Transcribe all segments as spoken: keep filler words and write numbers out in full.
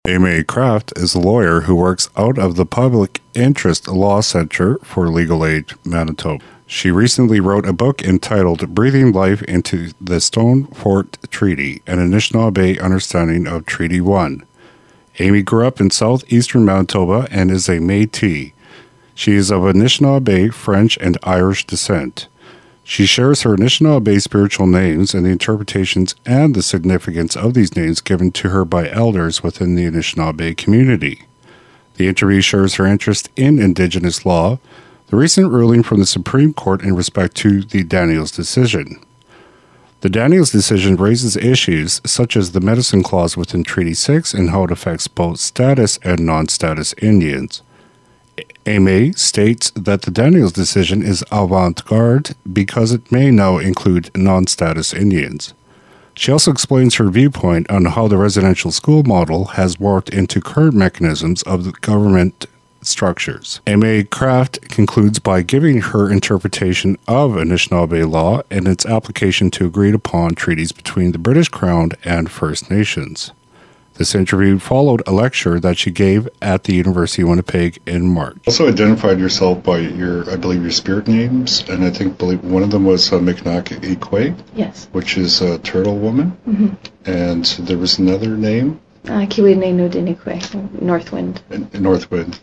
Amy Kraft is a lawyer who works out of the Public Interest Law Center for Legal Aid Manitoba. She recently wrote a book entitled Breathing Life into the Stone Fort Treaty, an Anishinaabe Understanding of Treaty one. Amy grew up in southeastern Manitoba and is a Métis. She is of Anishinaabe, French, and Irish descent. She shares her Anishinaabe spiritual names and the interpretations and the significance of these names given to her by elders within the Anishinaabe community. The interview shares her interest in Indigenous law, the recent ruling from the Supreme Court in respect to the Daniels decision. The Daniels decision raises issues such as the medicine clause within Treaty six and how it affects both status and non-status Indians. Amy states that the Daniels decision is avant-garde because it may now include non-status Indians. She also explains her viewpoint on how the residential school model has morphed into current mechanisms of the government structures. Amy Kraft concludes by giving her interpretation of Anishinaabe law and its application to agreed-upon treaties between the British Crown and First Nations. This interview followed a lecture that she gave at the University of Winnipeg in March. Also identified yourself by your, I believe, your spirit names, and I think believe one of them was uh, Miknak Ikwe. Yes. Which is a turtle woman. Mm-hmm. And there was another name. Uh, Kiwine Nudinikwe, Northwind. Northwind.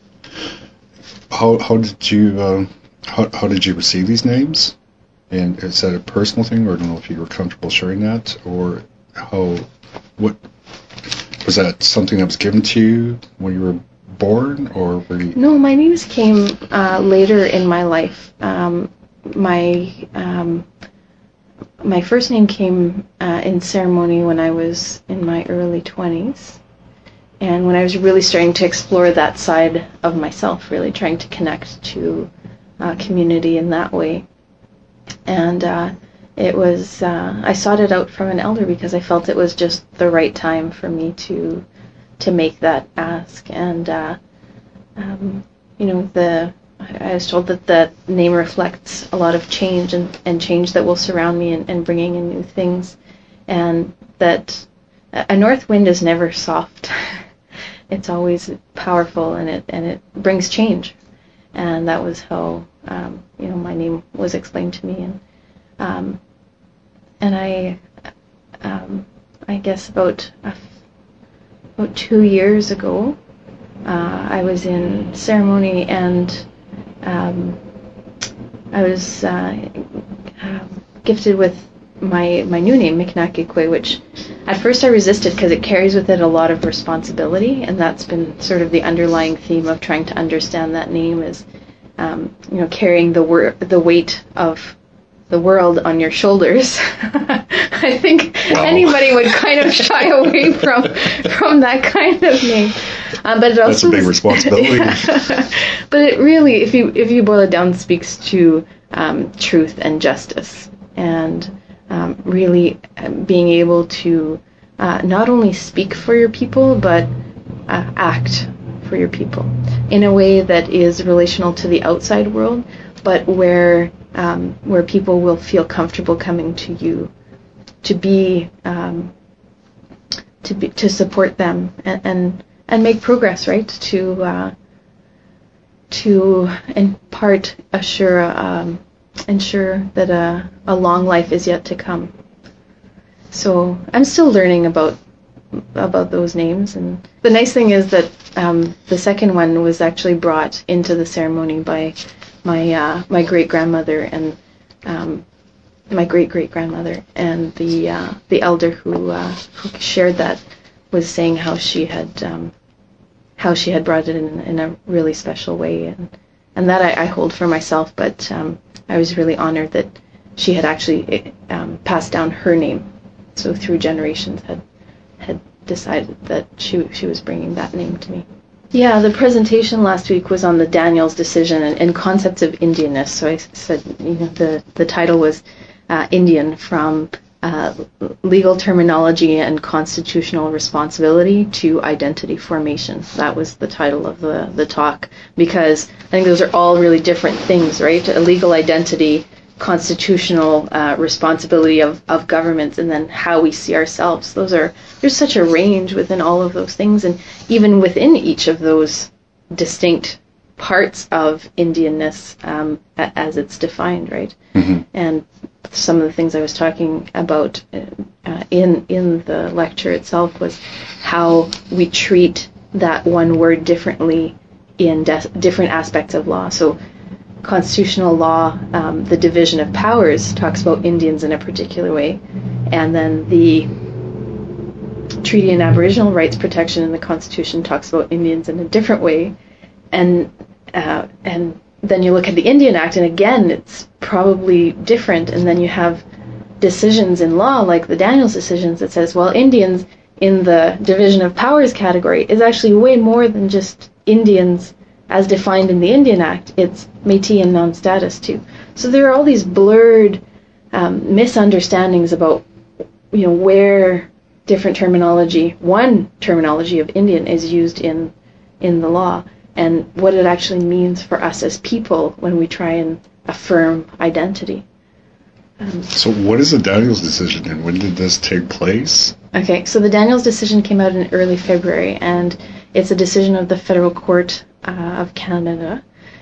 How how did you uh, how how did you receive these names? And is that a personal thing, or I don't know if you were comfortable sharing that, or how what. Was that something that was given to you when you were born, or were you... No, my names came uh, later in my life. Um, my um, my first name came uh, in ceremony when I was in my early twenties, and when I was really starting to explore that side of myself, really trying to connect to uh, community in that way. And uh, It was, uh, I sought it out from an elder because I felt it was just the right time for me to to make that ask. And, uh, um, you know, the I was told that the name reflects a lot of change and, and change that will surround me and, and bringing in new things. And that a north wind is never soft. It's always powerful, and it and it brings change. And that was how, um, you know, my name was explained to me. And um, And I, um, I guess about uh, about two years ago, uh, I was in ceremony, and um, I was uh, uh, gifted with my my new name, Miknak Ikwe, which at first I resisted because it carries with it a lot of responsibility, and that's been sort of the underlying theme of trying to understand that name is, um, you know, carrying the wor- the weight of the world on your shoulders. I think wow. Anybody would kind of shy away from from that kind of name. Um, but it also That's a big is, responsibility. Yeah. But it really, if you if you boil it down, speaks to um, truth and justice, and um, really being able to uh, not only speak for your people, but uh, act for your people in a way that is relational to the outside world, but where Um, where people will feel comfortable coming to you to be um, to be to support them and and, and make progress, right? To uh, to in part assure um, ensure that a a long life is yet to come. So I'm still learning about about those names, and the nice thing is that um, the second one was actually brought into the ceremony by my uh, my great grandmother and um, my great great grandmother, and the uh, the elder who uh, who shared that was saying how she had um, how she had brought it in, in a really special way, and and that I, I hold for myself. But um, I was really honored that she had actually um, passed down her name, so through generations had had decided that she she was bringing that name to me. Yeah, the presentation last week was on the Daniels decision and, and concepts of Indianness. So I said, you know, the, the title was uh, Indian, from uh, legal terminology and constitutional responsibility to identity formation. That was the title of the, the talk, because I think those are all really different things, right? A legal identity constitutional uh, responsibility of, of governments, and then how we see ourselves. Those are there's such a range within all of those things, and even within each of those distinct parts of Indianness um, as it's defined, right? Mm-hmm. And some of the things I was talking about uh, in in the lecture itself was how we treat that one word differently in de- different aspects of law. So constitutional law, um, the division of powers talks about Indians in a particular way, and then the Treaty on Aboriginal Rights Protection in the Constitution talks about Indians in a different way, and uh, and then you look at the Indian Act, and again it's probably different, and then you have decisions in law like the Daniels decisions that says, well, Indians in the division of powers category is actually way more than just Indians as defined in the Indian Act. It's Métis and non-status too. So there are all these blurred um, misunderstandings about, you know, where different terminology, one terminology of Indian is used in in the law, and what it actually means for us as people when we try and affirm identity. Um, so what is the Daniels decision, and when did this take place? Okay, so the Daniels decision came out in early February, and it's a decision of the Federal Court uh, of Canada,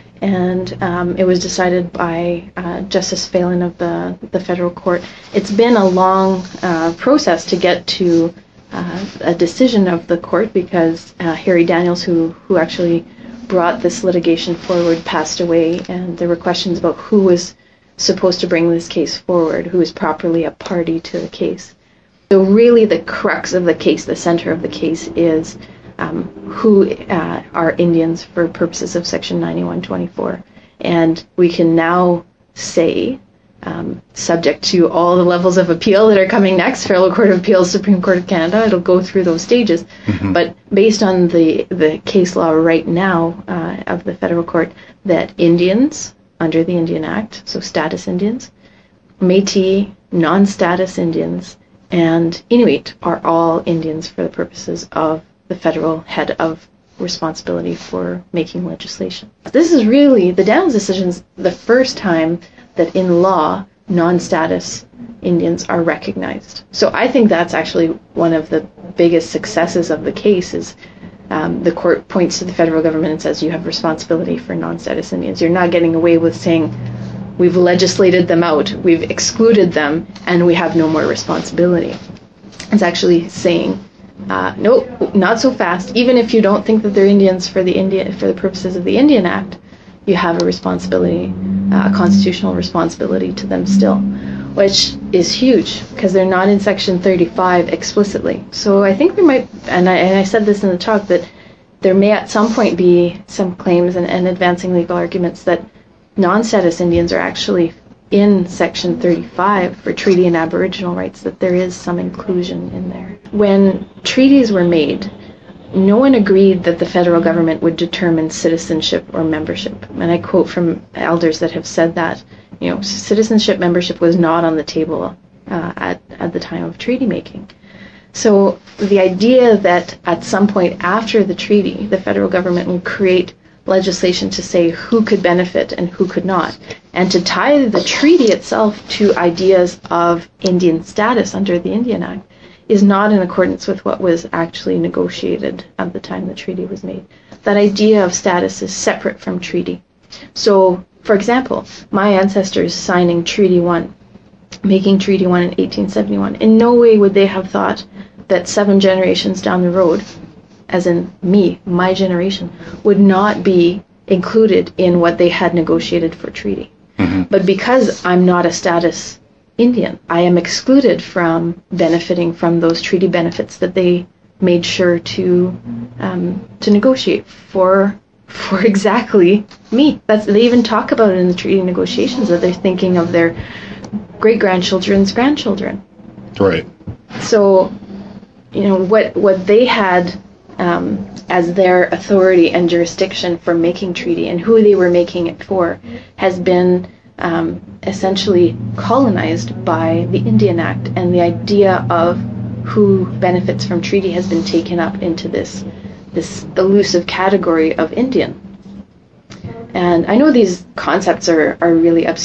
and um, it was decided by uh, Justice Phelan of the, the Federal Court. It's been a long uh, process to get to uh, a decision of the court, because uh, Harry Daniels, who, who actually brought this litigation forward, passed away, and there were questions about who was supposed to bring this case forward, who is properly a party to the case. So really the crux of the case, the center of the case, is um, who uh, are Indians for purposes of Section ninety-one twenty-four. And we can now say, um, subject to all the levels of appeal that are coming next, Federal Court of Appeals, Supreme Court of Canada, it'll go through those stages. Mm-hmm. But based on the, the case law right now uh, of the Federal Court, that Indians under the Indian Act, so status Indians, Métis, non-status Indians, and Inuit are all Indians for the purposes of the federal head of responsibility for making legislation. This is really, the Daniels decision's the first time that in law, non-status Indians are recognized. So I think that's actually one of the biggest successes of the case is Um, the court points to the federal government and says you have responsibility for non-status Indians. You're not getting away with saying we've legislated them out, we've excluded them, and we have no more responsibility. It's actually saying, uh, no, not so fast. Even if you don't think that they're Indians for the India for the purposes of the Indian Act, you have a responsibility, uh, a constitutional responsibility to them still, which is huge because they're not in Section thirty-five explicitly. So I think there might, and I, and I said this in the talk, that there may at some point be some claims and, and advancing legal arguments that non-status Indians are actually in Section thirty-five for treaty and Aboriginal rights, that there is some inclusion in there. When treaties were made, no one agreed that the federal government would determine citizenship or membership. And I quote from elders that have said that, you know, citizenship membership was not on the table uh, at, at the time of treaty making. So the idea that at some point after the treaty, the federal government would create legislation to say who could benefit and who could not, and to tie the treaty itself to ideas of Indian status under the Indian Act, is not in accordance with what was actually negotiated at the time the treaty was made. That idea of status is separate from treaty. So, for example, my ancestors signing Treaty One, making Treaty One in eighteen seventy-one, in no way would they have thought that seven generations down the road, as in me, my generation, would not be included in what they had negotiated for treaty. Mm-hmm. But because I'm not a status Indian, I am excluded from benefiting from those treaty benefits that they made sure to um, to negotiate for for exactly me. That's, they even talk about it in the treaty negotiations, that they're thinking of their great-grandchildren's grandchildren. Right. So, you know, what what they had um, as their authority and jurisdiction for making treaty and who they were making it for has been um, essentially colonized by the Indian Act, and the idea of who benefits from treaty has been taken up into this this elusive category of Indian. And I know these concepts are, are really obscure, but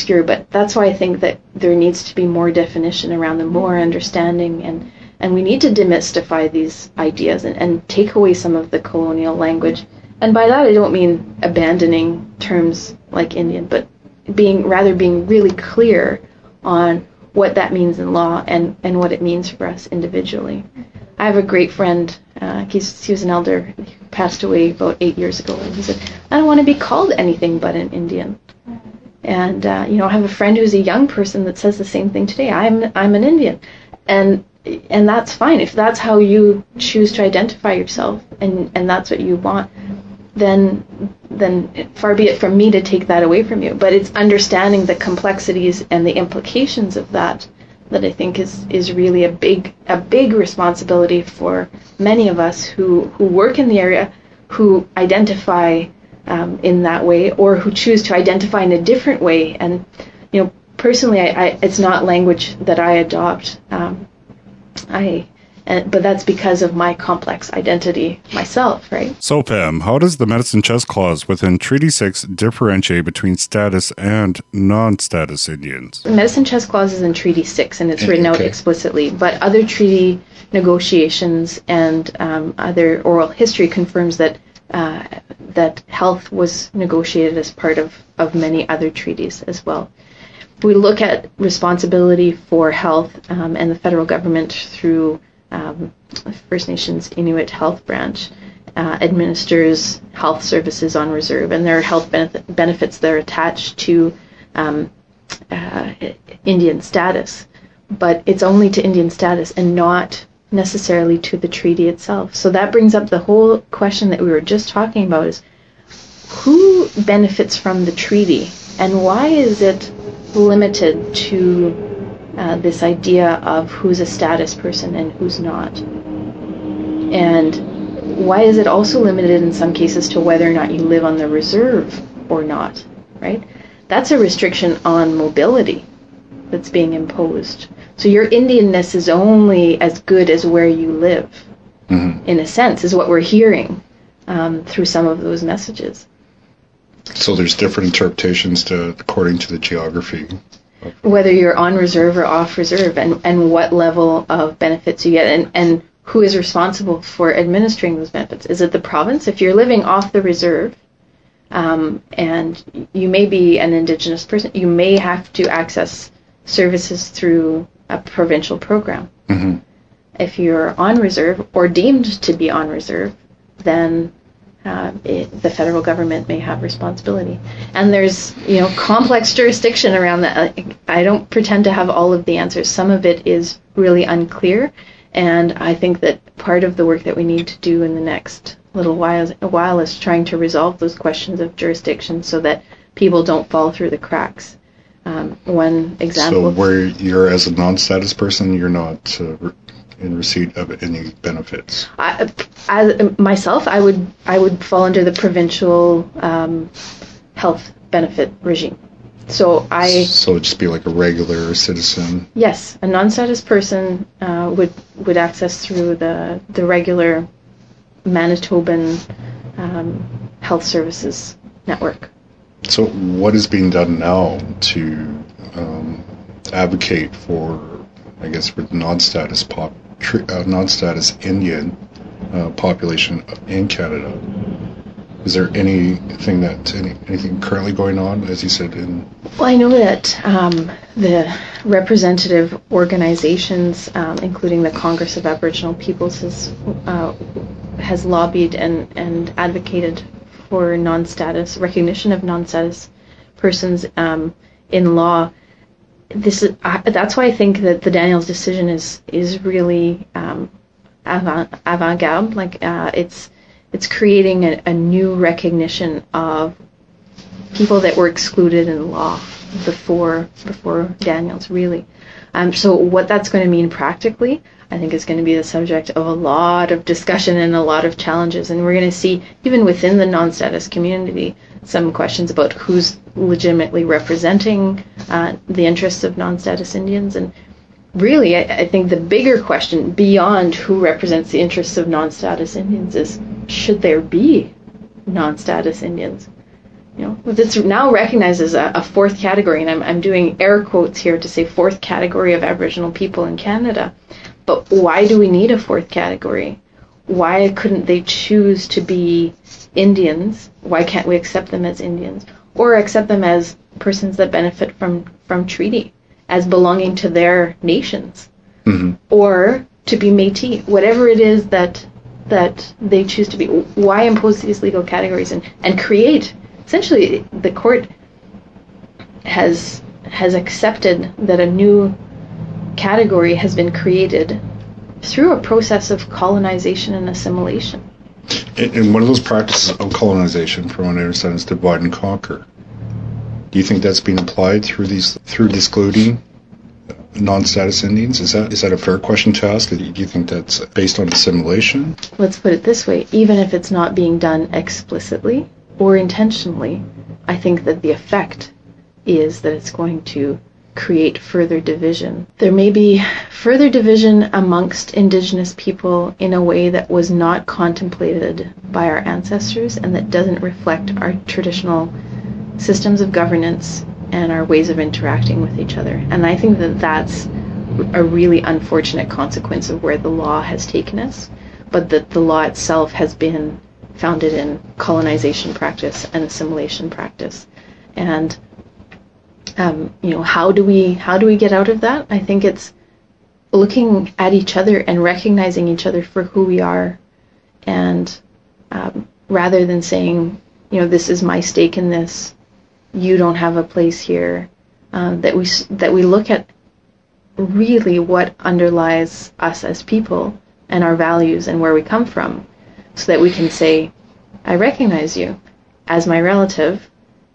that's why I think that there needs to be more definition around them, more understanding, and, and we need to demystify these ideas and, and take away some of the colonial language. And by that I don't mean abandoning terms like Indian, but being rather being really clear on what that means in law and, and what it means for us individually. I have a great friend, uh, he's, he was an elder who passed away about eight years ago, and he said, I don't want to be called anything but an Indian. And, uh, you know, I have a friend who's a young person that says the same thing today. I'm I'm an Indian. And and that's fine. If that's how you choose to identify yourself and, and that's what you want, then then far be it from me to take that away from you. But it's understanding the complexities and the implications of that that I think is, is really a big a big responsibility for many of us who, who work in the area, who identify um, in that way, or who choose to identify in a different way. And you know, personally, I, I it's not language that I adopt. Um, I. And, but that's because of my complex identity myself, right? So, Pam, how does the Medicine Chest Clause within Treaty six differentiate between status and non-status Indians? The Medicine Chest Clause is in Treaty six, and it's written okay. out explicitly. But other treaty negotiations and um, other oral history confirms that uh, that health was negotiated as part of, of many other treaties as well. We look at responsibility for health um, and the federal government through Um, First Nations Inuit Health Branch uh, administers health services on reserve, and there are health benefit, benefits that are attached to um, uh, Indian status, but it's only to Indian status and not necessarily to the treaty itself. So that brings up the whole question that we were just talking about, is who benefits from the treaty, and why is it limited to Uh, this idea of who's a status person and who's not? And why is it also limited in some cases to whether or not you live on the reserve or not, right? That's a restriction on mobility that's being imposed. So your Indianness is only as good as where you live, mm-hmm. in a sense, is what we're hearing um, through some of those messages. So there's different interpretations to according to the geography. Whether you're on reserve or off reserve, and, and what level of benefits you get, and, and who is responsible for administering those benefits. Is it the province? If you're living off the reserve, um, and you may be an Indigenous person, you may have to access services through a provincial program. Mm-hmm. If you're on reserve or deemed to be on reserve, then Uh, it, the federal government may have responsibility. And there's, you know, complex jurisdiction around that. I don't pretend to have all of the answers. Some of it is really unclear, and I think that part of the work that we need to do in the next little while, a while is trying to resolve those questions of jurisdiction so that people don't fall through the cracks. Um, one example... So where you're as a non-status person, you're not... Uh, in receipt of any benefits? I, as myself, I would I would fall under the provincial um, health benefit regime. So I so it'd just be like a regular citizen. Yes, a non-status person uh, would would access through the the regular Manitoban um, health services network. So what is being done now to um, advocate for, I guess, for the non-status pop? Uh, non-status Indian uh, population in Canada? Is there anything that any, anything currently going on, as you said? In well, I know that um, the representative organizations, um, including the Congress of Aboriginal Peoples, has uh, has lobbied and and advocated for non-status recognition of non-status persons um, in law. This is, uh, that's why I think that the Daniels decision is is really um, avant, avant-garde. Like uh, it's it's creating a, a new recognition of people that were excluded in law before before Daniels. Really, um, so what that's going to mean practically, I think, is going to be the subject of a lot of discussion and a lot of challenges. And we're going to see, even within the non-status community, some questions about who's legitimately representing uh, the interests of non-status Indians. And really, I, I think the bigger question beyond who represents the interests of non-status Indians is, should there be non-status Indians? You know, that's now recognized as a, a fourth category, and I'm, I'm doing air quotes here to say fourth category of Aboriginal people in Canada. But why do we need a fourth category? Why couldn't they choose to be Indians? Why can't we accept them as Indians? Or accept them as persons that benefit from, from treaty, as belonging to their nations? Mm-hmm. Or to be Métis, whatever it is that that they choose to be. Why impose these legal categories and, and create, essentially the court has has accepted that a new category has been created through a process of colonization and assimilation. And, and one of those practices of colonization, from what I understand, is divide and conquer. Do you think that's being applied through these through discluding non-status Indians? Is that is that a fair question to ask? Do you think that's based on assimilation? Let's put it this way. Even if it's not being done explicitly or intentionally, I think that the effect is that it's going to create further division. There may be further division amongst Indigenous people in a way that was not contemplated by our ancestors and that doesn't reflect our traditional systems of governance and our ways of interacting with each other. And I think that that's a really unfortunate consequence of where the law has taken us, but that the law itself has been founded in colonization practice and assimilation practice. And um, you know, how do we how do we get out of that? I think it's looking at each other and recognizing each other for who we are, and um, rather than saying, you know, this is my stake in this, you don't have a place here, um, that we that we look at really what underlies us as people and our values and where we come from, so that we can say, I recognize you as my relative,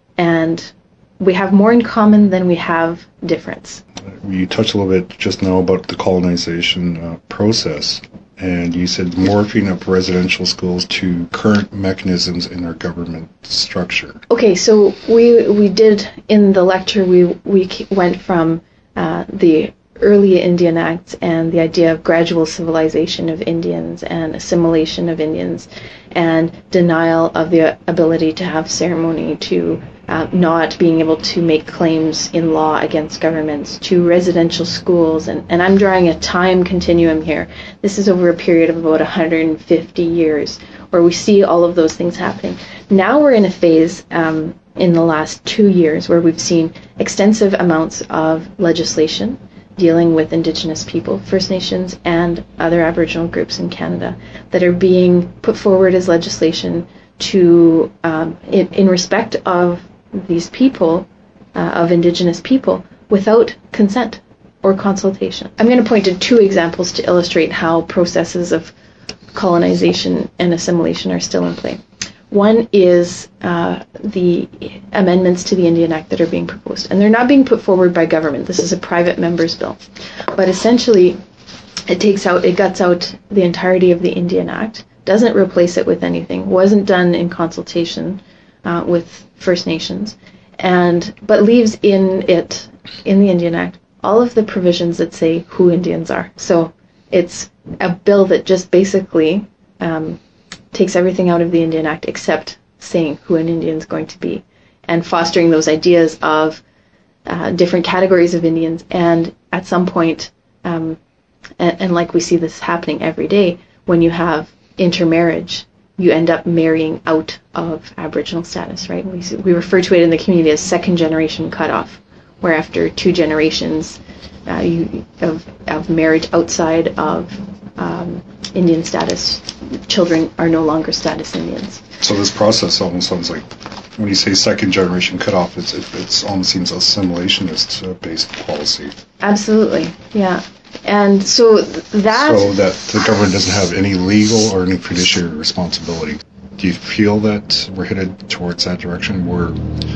and we have more in common than we have difference. You touched a little bit just now about the colonization uh, process, and you said morphing of residential schools to current mechanisms in our government structure. Okay, so we we did in the lecture, we we went from uh, the early Indian Acts and the idea of gradual civilization of Indians and assimilation of Indians and denial of the ability to have ceremony, to uh, not being able to make claims in law against governments, to residential schools, and, and I'm drawing a time continuum here. This is over a period of about one hundred fifty years where we see all of those things happening. Now we're in a phase um, in the last two years where we've seen extensive amounts of legislation dealing with Indigenous people, First Nations, and other Aboriginal groups in Canada that are being put forward as legislation to, um, in, in respect of these people, uh, of Indigenous people, without consent or consultation. I'm going to point to two examples to illustrate how processes of colonization and assimilation are still in play. One is uh, the amendments to the Indian Act that are being proposed. And they're not being put forward by government. This is a private member's bill. But essentially, it takes out, it guts out the entirety of the Indian Act, doesn't replace it with anything, wasn't done in consultation uh, with First Nations, and but leaves in it, in the Indian Act, all of the provisions that say who Indians are. So it's a bill that just basically um, takes everything out of the Indian Act except saying who an Indian is going to be, and fostering those ideas of uh, different categories of Indians. And at some point, um, and, and like we see this happening every day, when you have intermarriage, you end up marrying out of Aboriginal status, right? We, we refer to it in the community as second generation cutoff, where after two generations uh, you, of, of marriage outside of um, Indian status, children are no longer status Indians. So this process almost sounds like, when you say second generation cutoff, it's, it it's almost seems assimilationist uh, based policy. Absolutely, yeah. And so that... So that the government doesn't have any legal or any fiduciary responsibility. Do you feel that we're headed towards that direction? We're,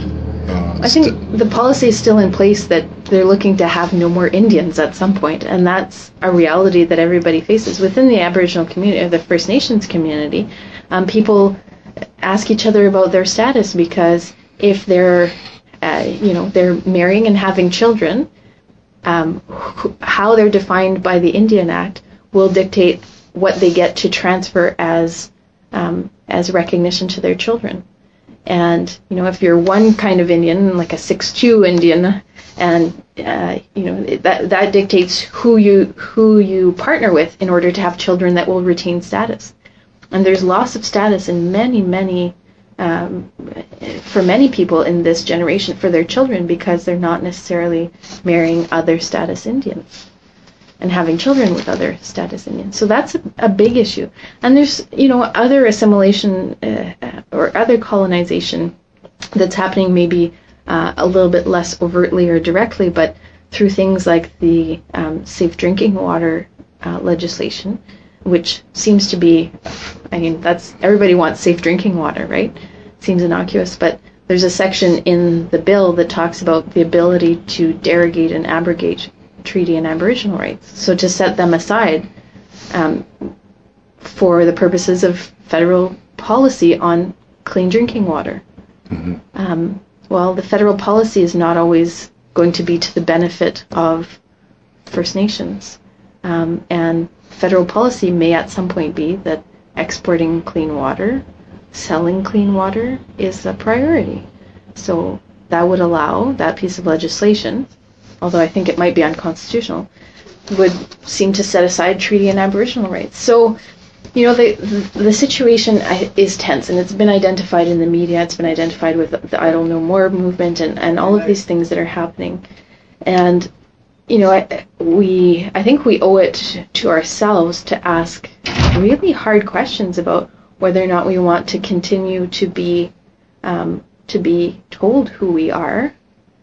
uh, I think st- the policy is still in place that they're looking to have no more Indians at some point, and that's a reality that everybody faces. Within the Aboriginal community, or the First Nations community, um, people ask each other about their status, because if they're, uh, you know, they're marrying and having children, um, wh- how they're defined by the Indian Act will dictate what they get to transfer as um, as recognition to their children. And, you know, if you're one kind of Indian, like a six two Indian, and, uh, you know, that that dictates who you who you partner with in order to have children that will retain status. And there's loss of status in many, many, um, for many people in this generation for their children because they're not necessarily marrying other status Indians and having children with other status Indians. So that's a, a big issue. And there's, you know, other assimilation uh, or other colonization that's happening maybe uh, a little bit less overtly or directly, but through things like the um, safe drinking water uh, legislation, which seems to be, I mean, that's, everybody wants safe drinking water, right? Seems innocuous, but there's a section in the bill that talks about the ability to derogate and abrogate treaty and Aboriginal rights. So to set them aside um, for the purposes of federal policy on clean drinking water. Mm-hmm. Um, well, the federal policy is not always going to be to the benefit of First Nations. Um, and federal policy may at some point be that exporting clean water, selling clean water is a priority. So that would allow that piece of legislation, although I think it might be unconstitutional, would seem to set aside treaty and Aboriginal rights. So, you know, the the situation is tense, and it's been identified in the media. It's been identified with the Idle No More movement and, and all of these things that are happening. And, you know, I, we I think we owe it to ourselves to ask really hard questions about whether or not we want to continue to be um, to be told who we are,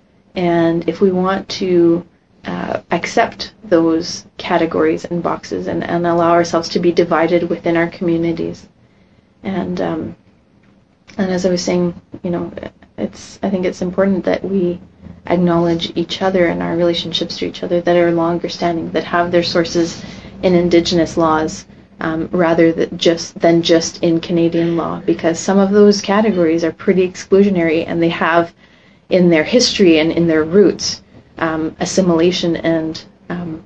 and if we want to uh, accept those categories and boxes and, and allow ourselves to be divided within our communities. And um, and as I was saying, you know, it's I think it's important that we acknowledge each other and our relationships to each other that are longer standing, that have their sources in Indigenous laws, um, rather than just than just in Canadian law, because some of those categories are pretty exclusionary, and they have in their history and in their roots um, assimilation, and um,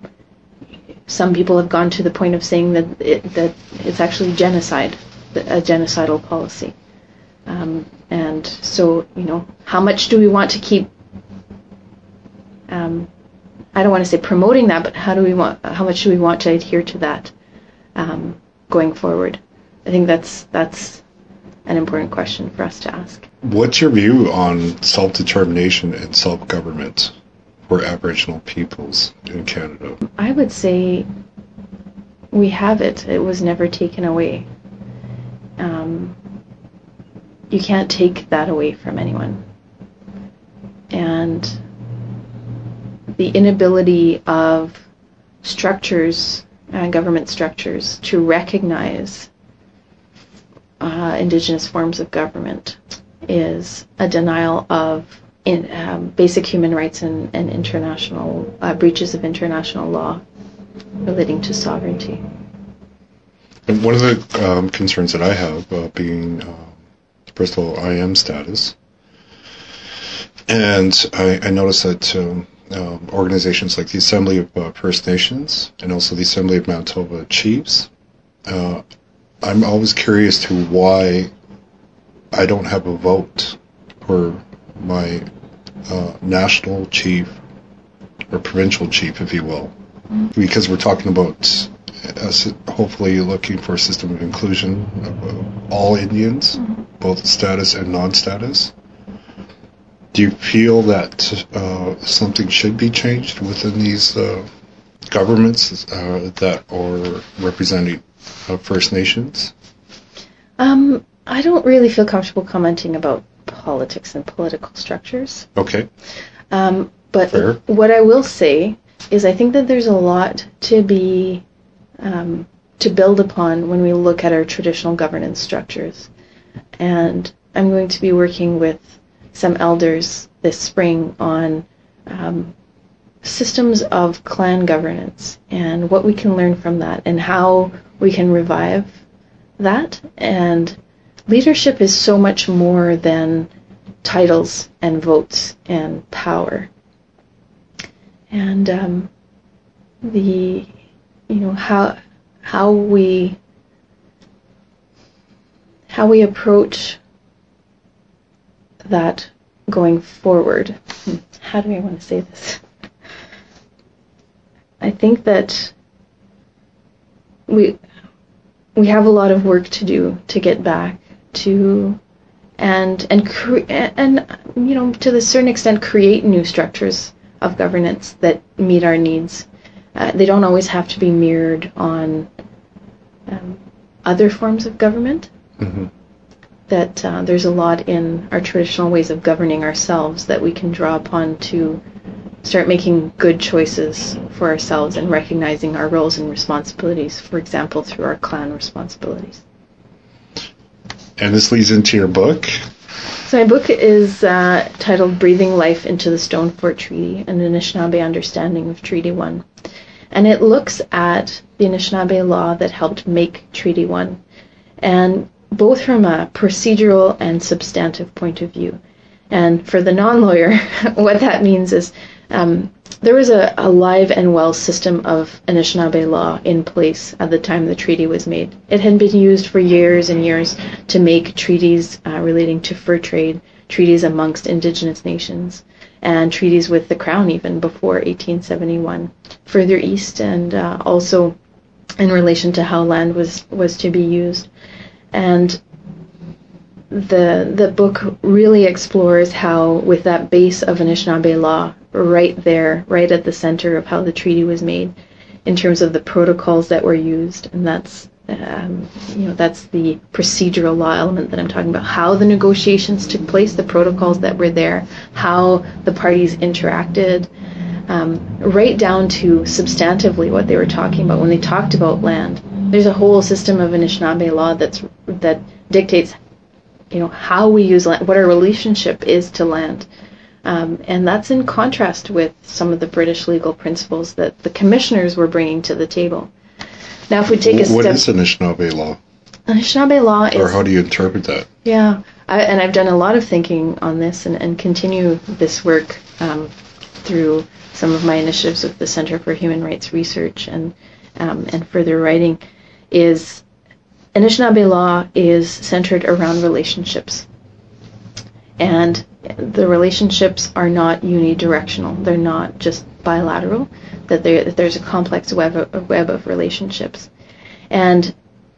some people have gone to the point of saying that it, that it's actually genocide, a genocidal policy. Um, and so, you know, how much do we want to keep? Um, I don't want to say promoting that, but how do we want? How much do we want to adhere to that um, going forward? I think that's that's an important question for us to ask. What's your view on self-determination and self-government for Aboriginal peoples in Canada? I would say we have it. It was never taken away. Um, you can't take that away from anyone. And the inability of structures, uh, government structures, to recognize uh, Indigenous forms of government is a denial of in, um, basic human rights and, and international uh, breaches of international law relating to sovereignty. And one of the um, concerns that I have, uh, being, uh, first of all, I am status, and I, I noticed that um, um, organizations like the Assembly of uh, First Nations and also the Assembly of Manitoba Chiefs, uh, I'm always curious to why I don't have a vote for my uh, national chief or provincial chief, if you will, mm-hmm. because we're talking about uh, hopefully looking for a system of inclusion of uh, all Indians, mm-hmm. both status and non-status. Do you feel that uh, something should be changed within these uh, governments uh, that are representing uh, First Nations? Um, I don't really feel comfortable commenting about politics and political structures. Okay. Um, but Fair. What I will say is I think that there's a lot to be, um, to build upon when we look at our traditional governance structures. And I'm going to be working with some elders this spring on um, systems of clan governance and what we can learn from that and how we can revive that. And leadership is so much more than titles and votes and power. And um, the, you know, how how we how we approach that going forward, how do I want to say this? I think that we we have a lot of work to do to get back to and and cre- and you know, to a certain extent, create new structures of governance that meet our needs. Uh, they don't always have to be mirrored on um, other forms of government. Mm-hmm. That uh, there's a lot in our traditional ways of governing ourselves that we can draw upon to start making good choices for ourselves and recognizing our roles and responsibilities, for example, through our clan responsibilities. And this leads into your book. So my book is uh, titled Breathing Life into the Stone Fort Treaty, an Anishinaabe Understanding of Treaty One. And it looks at the Anishinaabe law that helped make Treaty One, and both from a procedural and substantive point of view. And for the non-lawyer, what that means is um, there was a, a live and well system of Anishinaabe law in place at the time the treaty was made. It had been used for years and years to make treaties uh, relating to fur trade, treaties amongst indigenous nations, and treaties with the Crown even before eighteen seventy-one, further east, and uh, also in relation to how land was, was to be used. And the the book really explores how, with that base of Anishinaabe law right there, right at the center of how the treaty was made, in terms of the protocols that were used, and that's um, you know that's the procedural law element that I'm talking about. How the negotiations took place, the protocols that were there, how the parties interacted, um, right down to substantively what they were talking about when they talked about land. There's a whole system of Anishinaabe law that's that dictates, you know, how we use land, what our relationship is to land, um, and that's in contrast with some of the British legal principles that the commissioners were bringing to the table. Now, if we take a what step, is Anishinaabe law? Anishinaabe law is, or how do you interpret that? Yeah, I, and I've done a lot of thinking on this, and, and continue this work um, through some of my initiatives with the Center for Human Rights Research and um, and further writing. Is Anishinaabe law is centered around relationships, and the relationships are not unidirectional. They're not just bilateral. That, that there's a complex web of, a web of relationships, and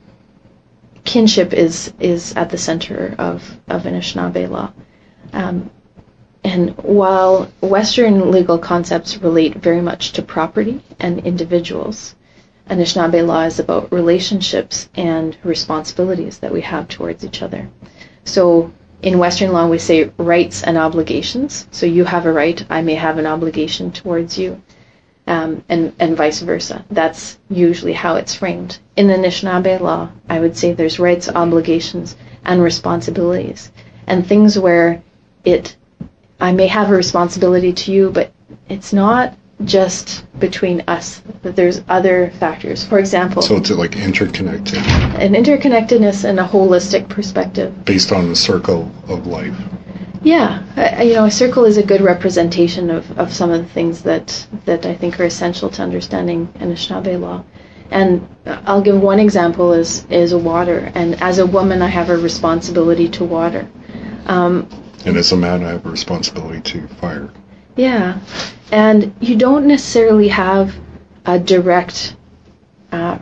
kinship is is at the center of of Anishinaabe law. Um, and while Western legal concepts relate very much to property and individuals, Anishinaabe law is about relationships and responsibilities that we have towards each other. So in Western law, we say rights and obligations. So you have a right, I may have an obligation towards you, um, and, and vice versa. That's usually how it's framed. In Anishinaabe law, I would say there's rights, obligations, and responsibilities. And things where it, I may have a responsibility to you, but it's not just between us, that there's other factors. For example, so it's like interconnected, an interconnectedness and a holistic perspective based on the circle of life. Yeah, I, you know, a circle is a good representation of, of some of the things that that I think are essential to understanding Anishinaabe law. And I'll give one example is is water. And as a woman, I have a responsibility to water. Um, and as a man, I have a responsibility to fire. Yeah, and you don't necessarily have a direct uh,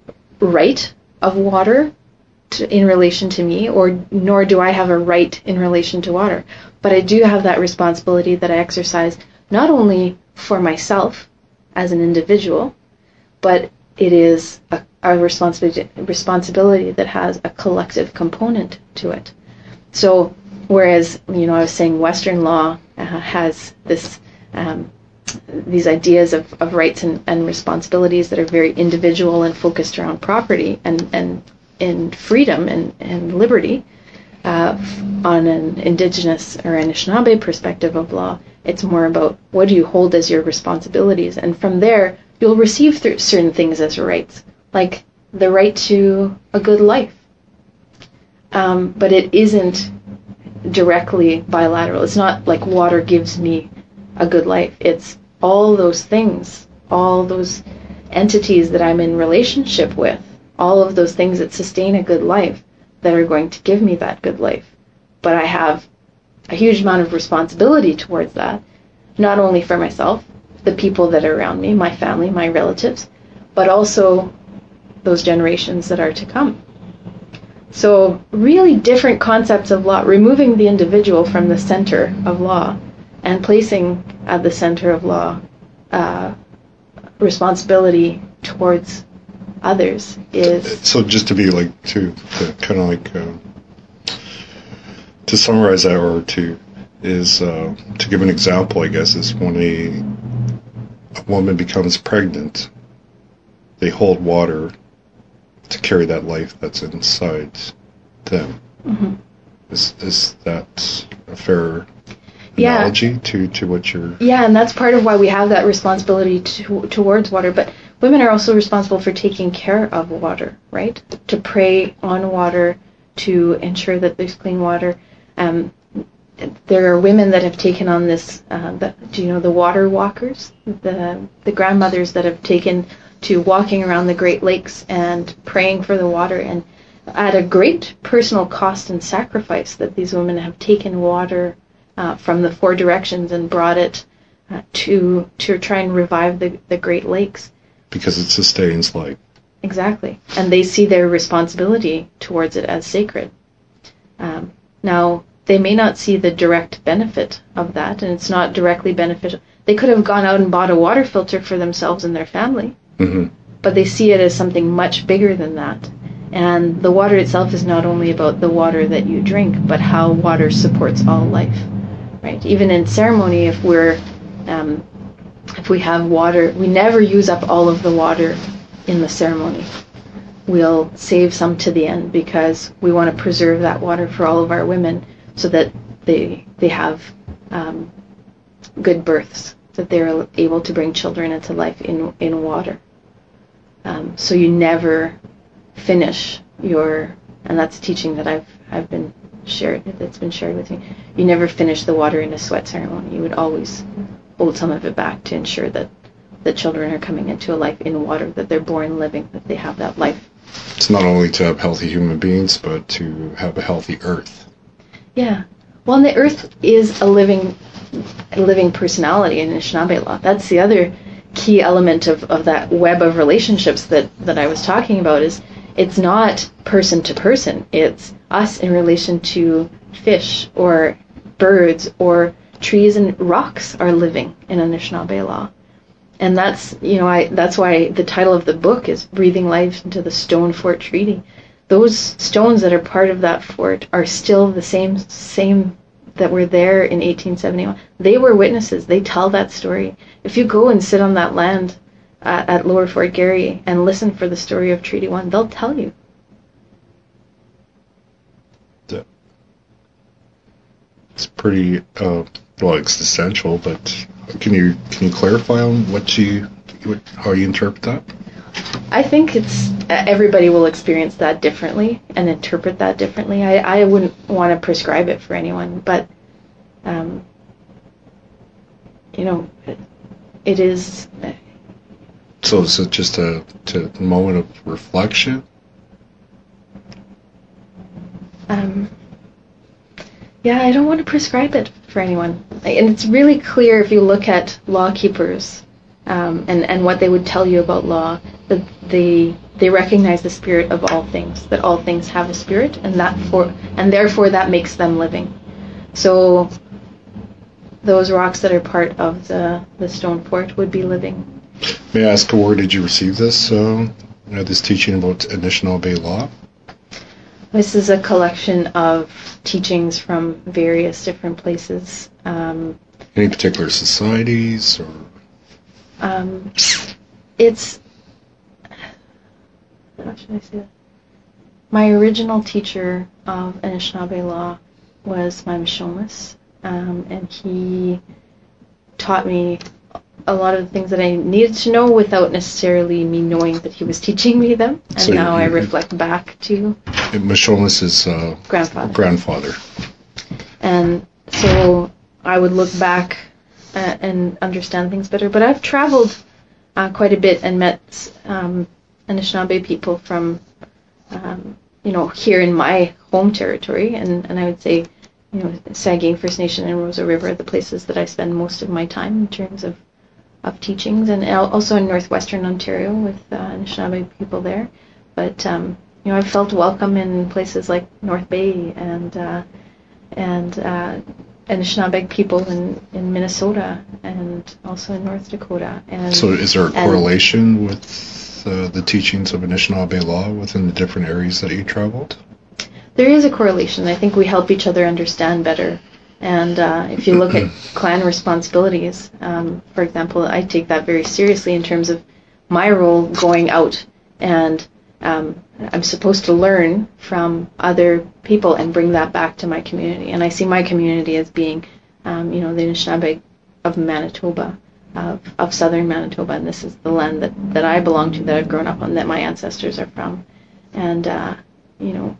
right of water to, in relation to me, or nor do I have a right in relation to water. But I do have that responsibility that I exercise not only for myself as an individual, but it is a, a responsibility responsibility that has a collective component to it. So whereas, you know, I was saying Western law uh, has this um, these ideas of, of rights and, and responsibilities that are very individual and focused around property and, and in freedom and, and liberty, uh, on an Indigenous or Anishinaabe perspective of law, it's more about what do you hold as your responsibilities. And from there, you'll receive th- certain things as rights, like the right to a good life. Um, but it isn't directly bilateral. It's not like water gives me a good life. It's all those things, all those entities that I'm in relationship with, all of those things that sustain a good life that are going to give me that good life. But I have a huge amount of responsibility towards that, not only for myself, the people that are around me, my family, my relatives, but also those generations that are to come. So really different concepts of law, removing the individual from the center of law and placing at the center of law uh, responsibility towards others is... So just to be like, to, to kind of like, uh, to summarize that, or to, is, uh, to give an example, I guess, is when a, a woman becomes pregnant, they hold water to carry that life that's inside them. Mm-hmm. Is is that a fair yeah. analogy to, to what you're... Yeah, and that's part of why we have that responsibility to, towards water. But women are also responsible for taking care of water, right? To pray on water, to ensure that there's clean water. Um, there are women that have taken on this, uh, the, do you know the water walkers? The, the grandmothers that have taken to walking around the Great Lakes and praying for the water, and at a great personal cost and sacrifice that these women have taken water uh, from the four directions and brought it uh, to to try and revive the, the Great Lakes. Because it sustains life. Exactly. And they see their responsibility towards it as sacred. Um, now, they may not see the direct benefit of that, and it's not directly beneficial. They could have gone out and bought a water filter for themselves and their family. Mm-hmm. But they see it as something much bigger than that. And the water itself is not only about the water that you drink, but how water supports all life, right? Even in ceremony, if we're, um, if we have water, we never use up all of the water in the ceremony. We'll save some to the end because we want to preserve that water for all of our women so that they they have um, good births, that they're able to bring children into life in in water. Um, so you never finish your, and that's teaching that I've I've been shared, that's been shared with me. You never finish the water in a sweat ceremony. You would always hold some of it back to ensure that the children are coming into a life in water, that they're born living, that they have that life. It's not only to have healthy human beings, but to have a healthy earth. Yeah. Well, and the earth is a living a living personality in Anishinaabe law. That's the other key element of, of that web of relationships that, that I was talking about, is it's not person to person. It's us in relation to fish or birds or trees, and rocks are living in Anishinaabe law. And that's, you know, I that's why the title of the book is Breathing Life into the Stone Fort Treaty. Those stones that are part of that fort are still the same same that were there in eighteen seventy-one. They were witnesses. They tell that story. If you go and sit on that land uh, at Lower Fort Garry and listen for the story of Treaty One, they'll tell you. It's pretty uh, well existential, but can you can you clarify on what you what, how you interpret that? I think it's everybody will experience that differently and interpret that differently. I, I wouldn't want to prescribe it for anyone, but um, you know, it, it is. So is it just a, to a moment of reflection? Um, yeah, I don't want to prescribe it for anyone, and it's really clear if you look at law keepers um, and and what they would tell you about law, that they they recognize the spirit of all things, that all things have a spirit, and that for and therefore that makes them living. So those rocks that are part of the the stone fort would be living. May I ask, where did you receive this? Uh, you know, this teaching about Anishinaabe law. This is a collection of teachings from various different places. Um, Any particular societies or? Um, it's, how should I say that? My original teacher of Anishinaabe law was my Mishomis, um, and he taught me a lot of the things that I needed to know without necessarily me knowing that he was teaching me them. And so now you, I reflect back to Mishomis is uh, grandfather. grandfather. And so I would look back uh, and understand things better. But I've traveled uh, quite a bit and met um, Anishinaabe people from, um, you know, here in my home territory. And, and I would say you know, Saugeen First Nation and Rosa River are the places that I spend most of my time in terms of, of teachings, and also in northwestern Ontario with uh, Anishinaabe people there. But um, you know, I've felt welcome in places like North Bay and uh, and uh, Anishinaabe people in, in Minnesota and also in North Dakota. And so, is there a correlation with uh, the teachings of Anishinaabe law within the different areas that you traveled? There is a correlation. I think we help each other understand better. And uh, if you look at clan responsibilities, um, for example, I take that very seriously in terms of my role going out, and um, I'm supposed to learn from other people and bring that back to my community. And I see my community as being, um, you know, the Anishinaabe of Manitoba, of, of southern Manitoba, and this is the land that, that I belong to, that I've grown up on, that my ancestors are from. And, uh, you know,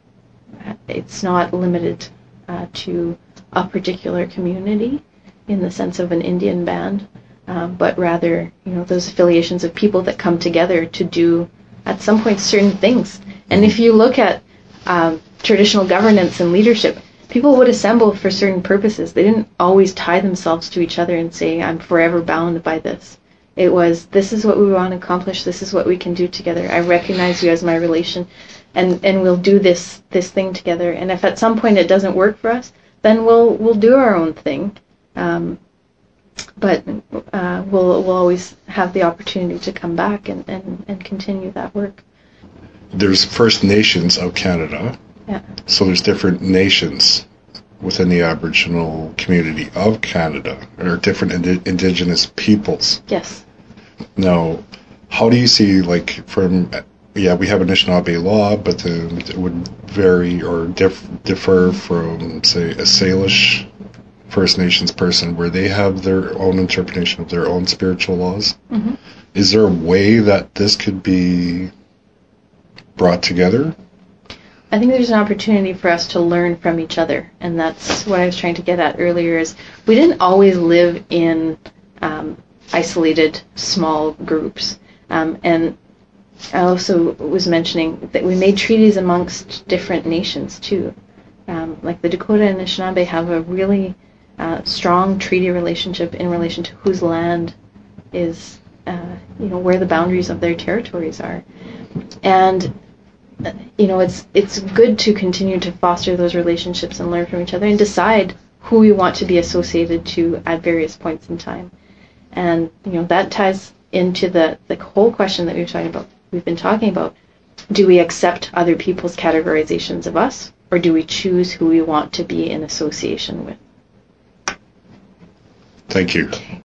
it's not limited uh, to a particular community in the sense of an Indian band, um, but rather, you know, those affiliations of people that come together to do, at some point, certain things. And if you look at um, traditional governance and leadership, people would assemble for certain purposes. They didn't always tie themselves to each other and say, I'm forever bound by this. It was, this is what we want to accomplish, this is what we can do together. I recognize you as my relation, and, and we'll do this this thing together. And if at some point it doesn't work for us, then we'll we'll do our own thing. Um, but uh, we'll we'll always have the opportunity to come back and, and, and continue that work. There's First Nations of Canada. Yeah. So there's different nations within the Aboriginal community of Canada, or different indi- Indigenous peoples. Yes. Now, how do you see, like, from, yeah, we have Anishinaabe law, but then it would vary or diff- differ from, say, a Salish First Nations person, where they have their own interpretation of their own spiritual laws. Mm-hmm. Is there a way that this could be brought together? I think there's an opportunity for us to learn from each other, and that's what I was trying to get at earlier, is we didn't always live in um, isolated small groups. Um, and I also was mentioning that we made treaties amongst different nations too. Um, like the Dakota and Anishinaabe have a really uh, strong treaty relationship in relation to whose land is, uh, you know, where the boundaries of their territories are. And you know, it's it's good to continue to foster those relationships and learn from each other and decide who we want to be associated to at various points in time. And you know, that ties into the, the whole question that we've talking about we've been talking about. Do we accept other people's categorizations of us, or do we choose who we want to be in association with? Thank you.